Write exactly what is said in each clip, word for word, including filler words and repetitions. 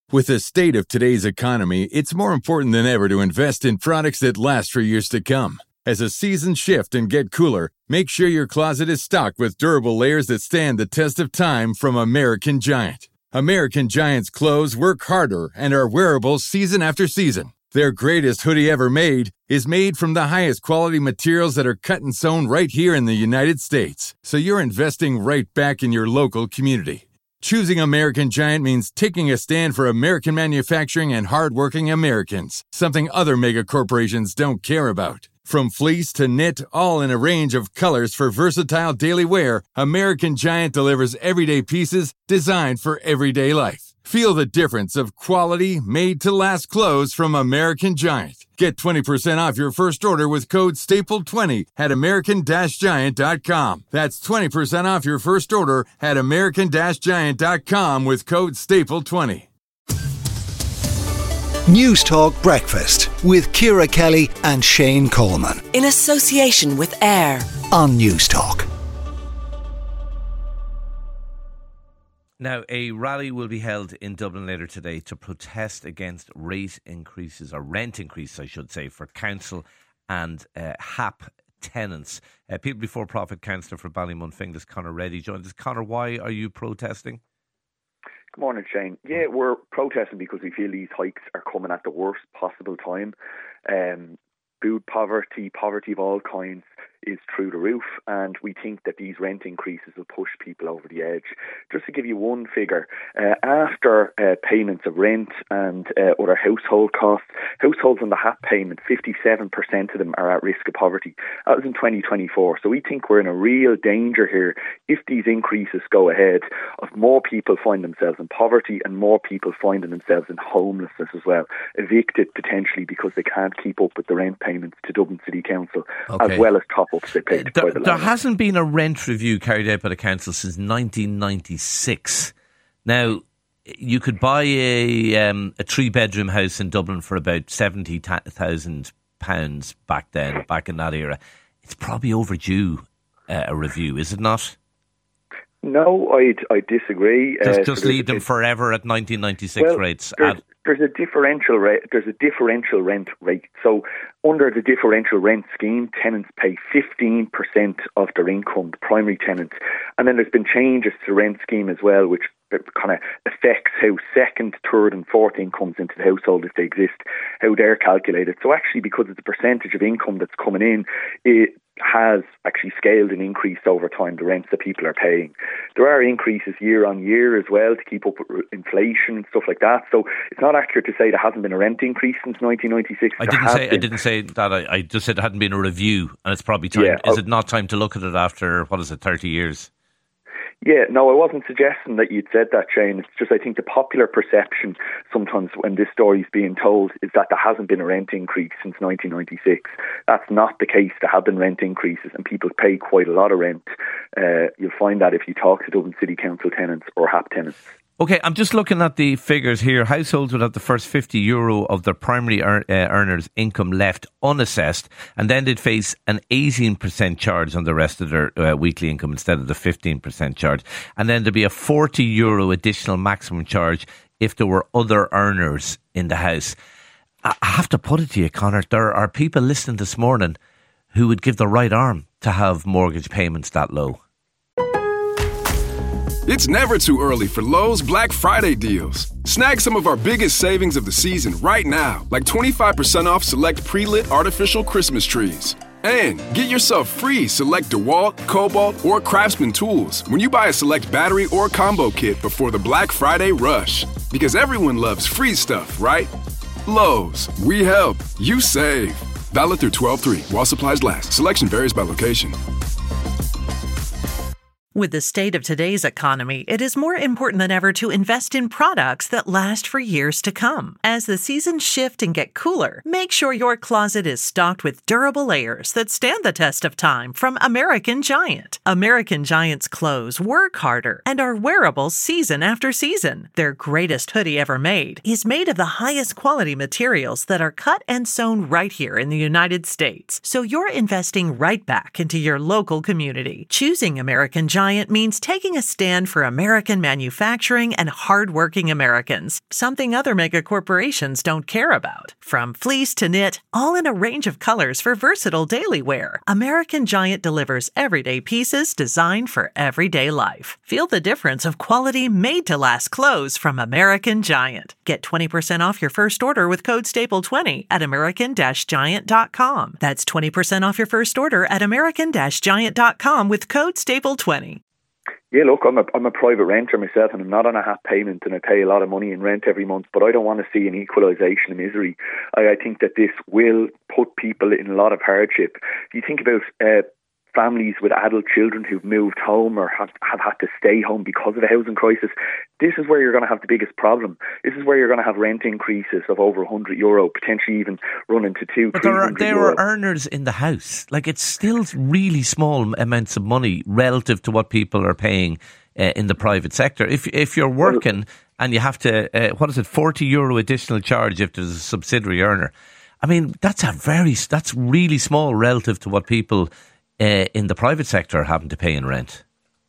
With the state of today's economy, it's more important than ever to invest in products that last for years to come. As the seasons shift and get cooler, make sure your closet is stocked with durable layers that stand the test of time from American Giant. American Giant's clothes work harder and are wearable season after season. Their greatest hoodie ever made is made from the highest quality materials that are cut and sewn right here in the United States. So you're investing right back in your local community. Choosing American Giant means taking a stand for American manufacturing and hardworking Americans, something other mega corporations don't care about. From fleece to knit, all in a range of colors for versatile daily wear, American Giant delivers everyday pieces designed for everyday life. Feel the difference of quality, made-to-last clothes from American Giant. Get twenty percent off your first order with code staple twenty at american giant dot com. That's twenty percent off your first order at american giant dot com with code staple twenty. News Talk Breakfast with Ciara Kelly and Shane Coleman. In association with AIR on News Talk. Now, a rally will be held in Dublin later today to protest against rate increases, or rent increases, I should say, for council and uh, H A P tenants. Uh, People Before Profit Councillor for Ballymunfinglas, Conor Reddy, joins us. Conor, why are you protesting? Good morning, Shane. Yeah, we're protesting because we feel these hikes are coming at the worst possible time. Um, food poverty, poverty of all kinds is through the roof, and we think that these rent increases will push people over the edge. Just to give you one figure, uh, after uh, payments of rent and uh, other household costs, households on the H A P payment, fifty-seven percent of them are at risk of poverty. That was in twenty twenty-four. So we think we're in a real danger here if these increases go ahead, of more people find themselves in poverty and more people finding themselves in homelessness as well, evicted potentially because they can't keep up with the rent payments to Dublin City Council, okay. as well as top ups they paid. There, the there hasn't been a rent review carried out by the council since nineteen ninety-six. Now, you could buy a um, a three bedroom house in Dublin for about seventy thousand pounds back then, back in that era. It's probably overdue uh, a review, is it not? No, I I disagree. Just, uh, just so leave them forever at nineteen ninety-six well, rates. There's, At, there's a differential rate. There's a differential rent rate. So under the differential rent scheme, tenants pay fifteen percent of their income, the primary tenants, and then there's been changes to the rent scheme as well, which kind of affects how second, third and fourth incomes into the household, if they exist, how they're calculated. So actually, because it's a percentage of income that's coming in, it has actually scaled and increased over time, the rents that people are paying. There are increases year on year as well to keep up with inflation and stuff like that. So it's not accurate to say there hasn't been a rent increase since nineteen ninety-six. I didn't say been. I didn't say that. I, I just said there hadn't been a review, and it's probably time. Yeah, is oh, it not time to look at it after, what is it, thirty years? Yeah, no, I wasn't suggesting that you'd said that, Shane. It's just I think the popular perception sometimes when this story is being told is that there hasn't been a rent increase since nineteen ninety-six. That's not the case. There have been rent increases and people pay quite a lot of rent. Uh, you'll find that if you talk to Dublin City Council tenants or H A P tenants. Okay, I'm just looking at the figures here. Households would have the first fifty euro of their primary ear, uh, earners' income left unassessed, and then they'd face an eighteen percent charge on the rest of their uh, weekly income instead of the fifteen percent charge. And then there'd be a forty euro additional maximum charge if there were other earners in the house. I have to put it to you, Conor, there are people listening this morning who would give their right arm to have mortgage payments that low. It's never too early for Lowe's Black Friday deals. Snag some of our biggest savings of the season right now, like twenty-five percent off select pre-lit artificial Christmas trees. And get yourself free select DeWalt, Cobalt, or Craftsman tools when you buy a select battery or combo kit before the Black Friday rush. Because everyone loves free stuff, right? Lowe's, we help, you save. Valid through twelve three while supplies last. Selection varies by location. With the state of today's economy, it is more important than ever to invest in products that last for years to come. As the seasons shift and get cooler, make sure your closet is stocked with durable layers that stand the test of time from American Giant. American Giant's clothes work harder and are wearable season after season. Their greatest hoodie ever made is made of the highest quality materials that are cut and sewn right here in the United States. So you're investing right back into your local community. Choosing American Giant Giant means taking a stand for American manufacturing and hardworking Americans, something other mega corporations don't care about. From fleece to knit, all in a range of colors for versatile daily wear, American Giant delivers everyday pieces designed for everyday life. Feel the difference of quality made-to-last clothes from American Giant. Get twenty percent off your first order with code staple twenty at american giant dot com. That's twenty percent off your first order at american giant dot com with code staple twenty. Yeah, look, I'm a, I'm a private renter myself, and I'm not on a half payment, and I pay a lot of money in rent every month, but I don't want to see an equalisation of misery. I, I think that this will put people in a lot of hardship. If you think about uh, families with adult children who've moved home or have, have had to stay home because of the housing crisis, this is where you're going to have the biggest problem. This is where you're going to have rent increases of over one hundred euro, potentially even running to two, But there are, there euro. are earners in the house. Like, it's still really small amounts of money relative to what people are paying uh, in the private sector. If if you're working and you have to, uh, what is it, forty euro additional charge if there's a subsidiary earner. I mean, that's a very, that's really small relative to what people uh, in the private sector are having to pay in rent.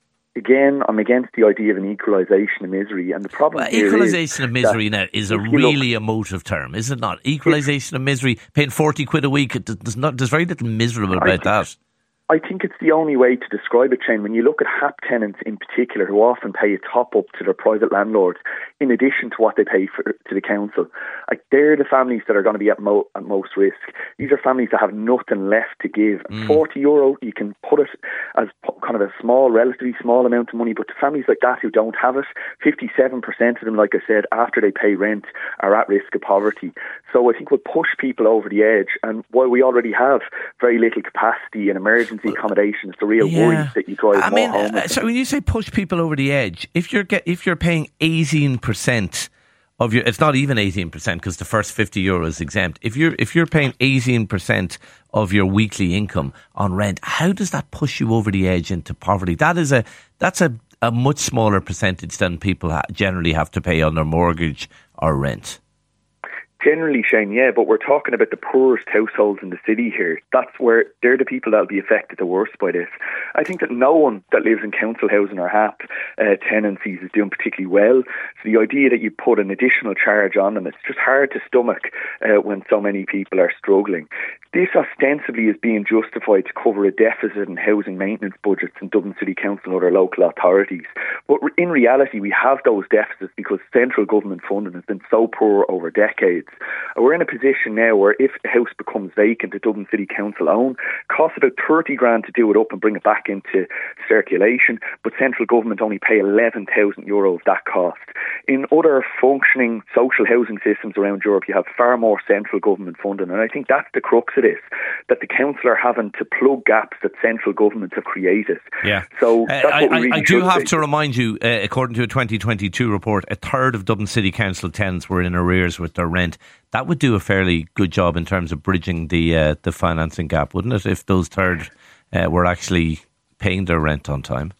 Again, I'm against the idea of an equalisation of misery, and the problem well, here equalisation is of misery now is a really look, emotive term, is it not? Equalisation of misery, paying forty quid a week, there's, not, there's very little miserable about think, that. I think it's the only way to describe it, Shane. When you look at H A P tenants in particular, who often pay a top-up to their private landlords, in addition to what they pay for, to the council, like, they're the families that are going to be at, mo- at most risk. These are families that have nothing left to give. Mm. forty euro, you can put it as kind of a small, relatively small amount of money, but to families like that who don't have it, fifty-seven percent of them, like I said, after they pay rent, are at risk of poverty. So I think we'll push people over the edge, and while we already have very little capacity in emergency accommodation, it's the real yeah. worry that you drive I more mean, home. Uh, so when you say push people over the edge, if you're get, if you're paying eighteen percent of your, it's not even eighteen percent because the first fifty euro is exempt. If you're if you're paying eighteen percent of your weekly income on rent, how does that push you over the edge into poverty? That is a that's a, a much smaller percentage than people ha- generally have to pay on their mortgage or rent. Generally, Shane, yeah, but we're talking about the poorest households in the city here. That's where they're the people that'll be affected the worst by this. I think that no one that lives in council housing or H A P uh, tenancies is doing particularly well. So the idea that you put an additional charge on them, it's just hard to stomach uh, when so many people are struggling. This ostensibly is being justified to cover a deficit in housing maintenance budgets in Dublin City Council and other local authorities. But in reality, we have those deficits because central government funding has been so poor over decades. We're in a position now where if a house becomes vacant at Dublin City Council own, it costs about thirty grand to do it up and bring it back into circulation, but central government only pay eleven thousand euro of that cost. In other functioning social housing systems around Europe, you have far more central government funding, and I think that's the crux of this, that the council are having to plug gaps that central governments have created. Yeah. So uh, that's I, what we I, really I do have say. to remind you, uh, according to a twenty twenty-two report, a third of Dublin City Council tenants were in arrears with their rent. That would do a fairly good job in terms of bridging the uh, the financing gap, wouldn't it, if those third uh, were actually paying their rent on time?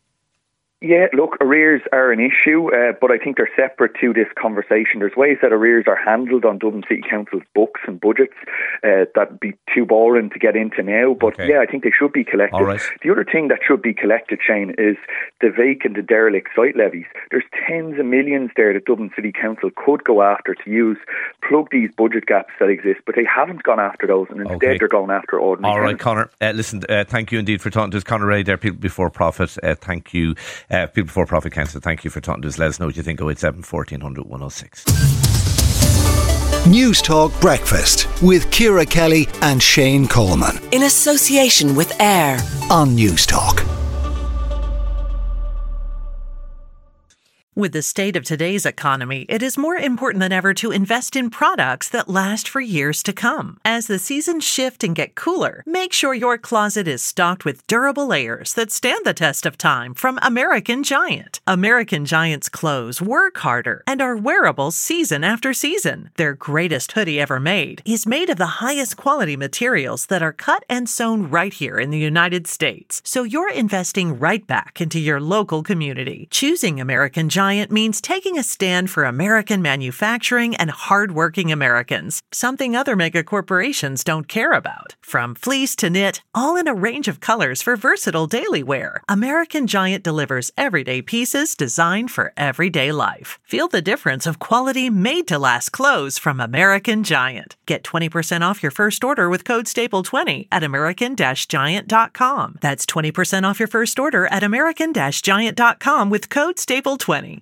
Yeah, look, arrears are an issue, uh, but I think they're separate to this conversation. There's ways that arrears are handled on Dublin City Council's books and budgets uh, that'd be too boring to get into now, but okay. yeah, I think they should be collected. All right. The other thing that should be collected, Shane, is the vacant and derelict site levies. There's tens of millions there that Dublin City Council could go after to use, plug these budget gaps that exist, but they haven't gone after those, and instead okay. they're going after ordinary All right, tenants. Conor, uh, listen, uh, thank you indeed for talking to us. Conor Ray there, People Before Profit, uh, thank you. Uh, People Before Profit Council, thank you for talking to us. Let us know what you think. oh eight seven, fourteen hundred, one oh six. News Talk Breakfast with Ciara Kelly and Shane Coleman. In association with AIR on News Talk. With the state of today's economy, it is more important than ever to invest in products that last for years to come. As the seasons shift and get cooler, make sure your closet is stocked with durable layers that stand the test of time from American Giant. American Giant's clothes work harder and are wearable season after season. Their greatest hoodie ever made is made of the highest quality materials that are cut and sewn right here in the United States. So you're investing right back into your local community. Choosing American Giant Giant means taking a stand for American manufacturing and hardworking Americans, something other mega corporations don't care about. From fleece to knit, all in a range of colors for versatile daily wear, American Giant delivers everyday pieces designed for everyday life. Feel the difference of quality made-to-last clothes from American Giant. Get twenty percent off your first order with code staple twenty at american giant dot com. That's twenty percent off your first order at american giant dot com with code staple twenty.